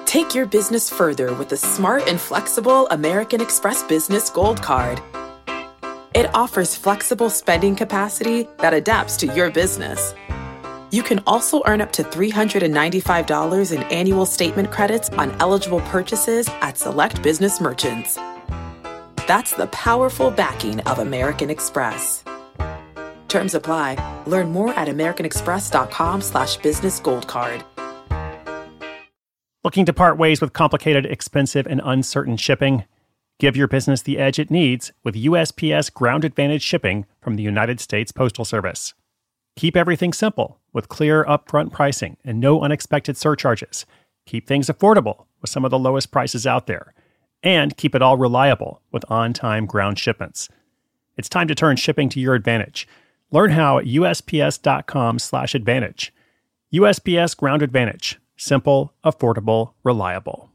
Take your business further with the smart and flexible American Express Business Gold Card. It offers flexible spending capacity that adapts to your business. You can also earn up to $395 in annual statement credits on eligible purchases at select business merchants. That's the powerful backing of American Express. Terms apply. Learn more at americanexpress.com/business gold card. Looking to part ways with complicated, expensive, and uncertain shipping? Give your business the edge it needs with USPS Ground Advantage shipping from the United States Postal Service. Keep everything simple with clear upfront pricing and no unexpected surcharges. Keep things affordable with some of the lowest prices out there. And keep it all reliable with on-time ground shipments. It's time to turn shipping to your advantage. Learn how at USPS.com/advantage. USPS Ground Advantage. Simple, affordable, reliable.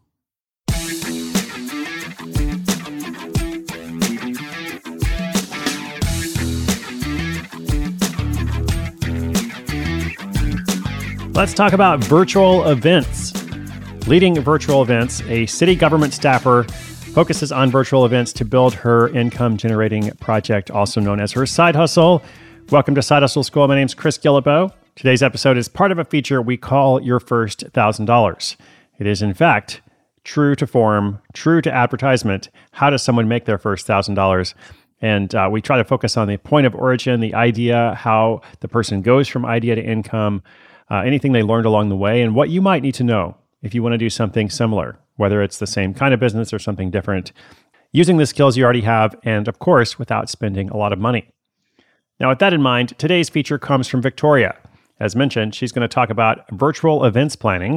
Let's talk about virtual events. Leading virtual events, a city government staffer focuses on virtual events to build her income-generating project, also known as her side hustle. Welcome to Side Hustle School. My name's Chris Guillebeau. Today's episode is part of a feature we call Your First $1,000. It is, in fact, true to form, true to advertisement. How does someone make their first $1,000? And we try to focus on the point of origin, the idea, how the person goes from idea to income, anything they learned along the way, and what you might need to know if you want to do something similar, whether it's the same kind of business or something different, using the skills you already have, and of course, without spending a lot of money. Now, with that in mind, today's feature comes from Victoria. As mentioned, she's going to talk about virtual events planning,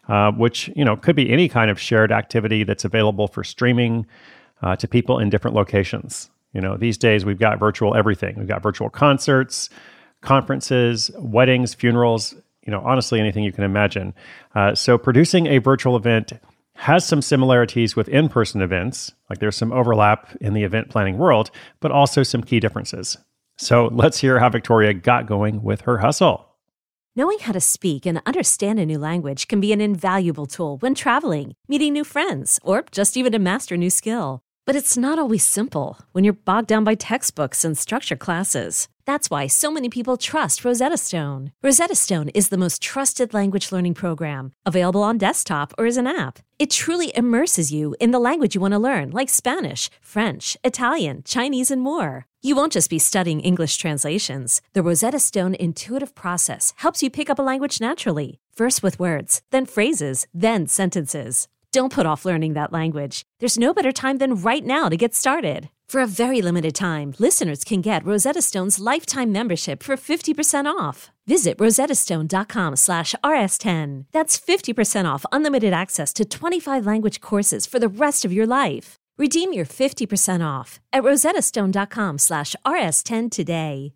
which could be any kind of shared activity that's available for streaming to people in different locations. These days we've got virtual everything. We've got virtual concerts, conferences, weddings, funerals, honestly, anything you can imagine. So producing a virtual event has some similarities with in-person events, like there's some overlap in the event planning world, but also some key differences. So let's hear how Victoria got going with her hustle. Knowing how to speak and understand a new language can be an invaluable tool when traveling, meeting new friends, or just even to master a new skill. But it's not always simple when you're bogged down by textbooks and structured classes. That's why so many people trust Rosetta Stone. Rosetta Stone is the most trusted language learning program, available on desktop or as an app. It truly immerses you in the language you want to learn, like Spanish, French, Italian, Chinese, and more. You won't just be studying English translations. The Rosetta Stone intuitive process helps you pick up a language naturally, first with words, then phrases, then sentences. Don't put off learning that language. There's no better time than right now to get started. For a very limited time, listeners can get Rosetta Stone's lifetime membership for 50% off. Visit rosettastone.com/rs10. That's 50% off unlimited access to 25 language courses for the rest of your life. Redeem your 50% off at rosettastone.com/rs10 today.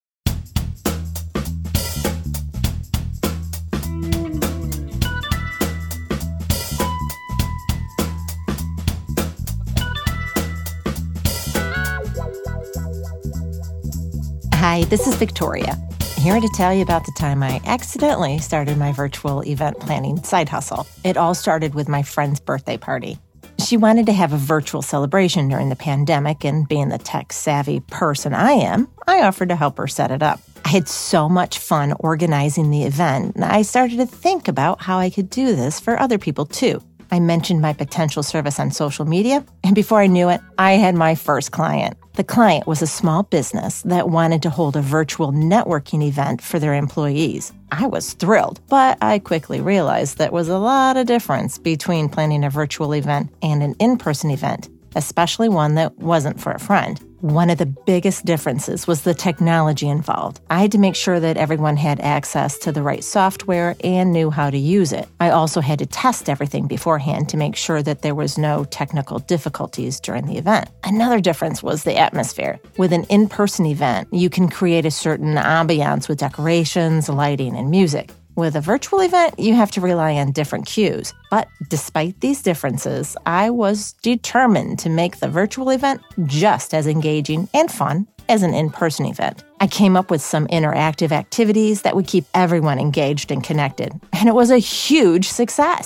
Hi, this is Victoria, here to tell you about the time I accidentally started my virtual event planning side hustle. It all started with my friend's birthday party. She wanted to have a virtual celebration during the pandemic, and being the tech-savvy person I am, I offered to help her set it up. I had so much fun organizing the event, and I started to think about how I could do this for other people too. I mentioned my potential service on social media, and before I knew it, I had my first client. The client was a small business that wanted to hold a virtual networking event for their employees. I was thrilled, but I quickly realized there was a lot of difference between planning a virtual event and an in-person event, especially one that wasn't for a friend. One of the biggest differences was the technology involved. I had to make sure that everyone had access to the right software and knew how to use it. I also had to test everything beforehand to make sure that there was no technical difficulties during the event. Another difference was the atmosphere. With an in-person event, you can create a certain ambiance with decorations, lighting, and music. With a virtual event, you have to rely on different cues. But despite these differences, I was determined to make the virtual event just as engaging and fun as an in-person event. I came up with some interactive activities that would keep everyone engaged and connected, and it was a huge success.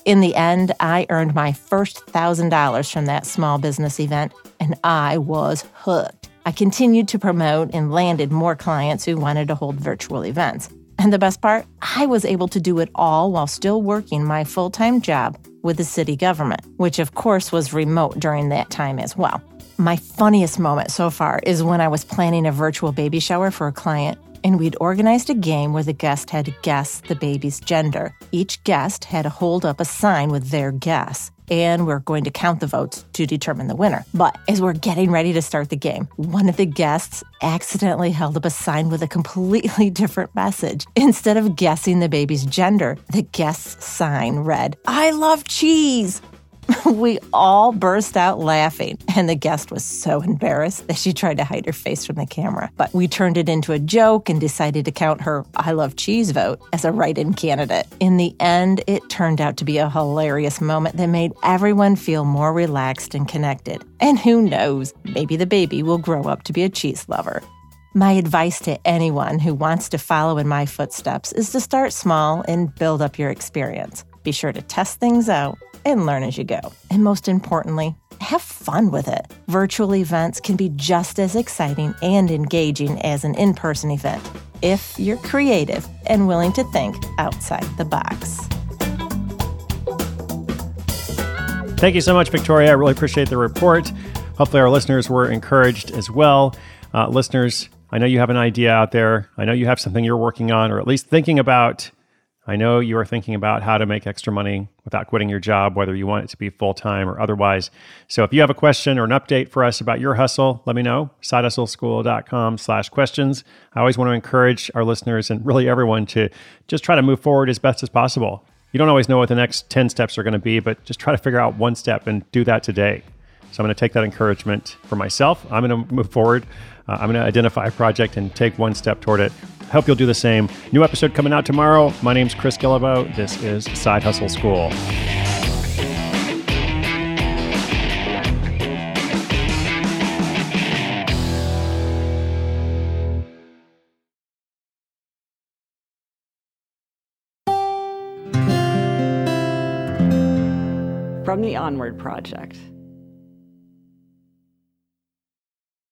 In the end, I earned my first $1,000 from that small business event, and I was hooked. I continued to promote and landed more clients who wanted to hold virtual events. And the best part, I was able to do it all while still working my full-time job with the city government, which of course was remote during that time as well. My funniest moment so far is when I was planning a virtual baby shower for a client, and we'd organized a game where the guest had to guess the baby's gender. Each guest had to hold up a sign with their guess, and we're going to count the votes to determine the winner. But as we're getting ready to start the game, one of the guests accidentally held up a sign with a completely different message. Instead of guessing the baby's gender, the guest's sign read, "I love cheese." We all burst out laughing, and the guest was so embarrassed that she tried to hide her face from the camera. But we turned it into a joke and decided to count her "I love cheese" vote as a write-in candidate. In the end, it turned out to be a hilarious moment that made everyone feel more relaxed and connected. And who knows, maybe the baby will grow up to be a cheese lover. My advice to anyone who wants to follow in my footsteps is to start small and build up your experience. Be sure to test things out and learn as you go. And most importantly, have fun with it. Virtual events can be just as exciting and engaging as an in-person event if you're creative and willing to think outside the box. Thank you so much, Victoria. I really appreciate the report. Hopefully our listeners were encouraged as well. Listeners, I know you have an idea out there. I know you have something you're working on or at least thinking about. I know you are thinking about how to make extra money without quitting your job, whether you want it to be full-time or otherwise. So if you have a question or an update for us about your hustle, let me know. SideHustleSchool.com/questions. I always want to encourage our listeners and really everyone to just try to move forward as best as possible. You don't always know what the next 10 steps are going to be, but just try to figure out one step and do that today. So I'm going to take that encouragement for myself. I'm going to move forward. I'm going to identify a project and take one step toward it. I hope you'll do the same. New episode coming out tomorrow. My name's Chris Guillebeau. This is Side Hustle School. From the Onward Project.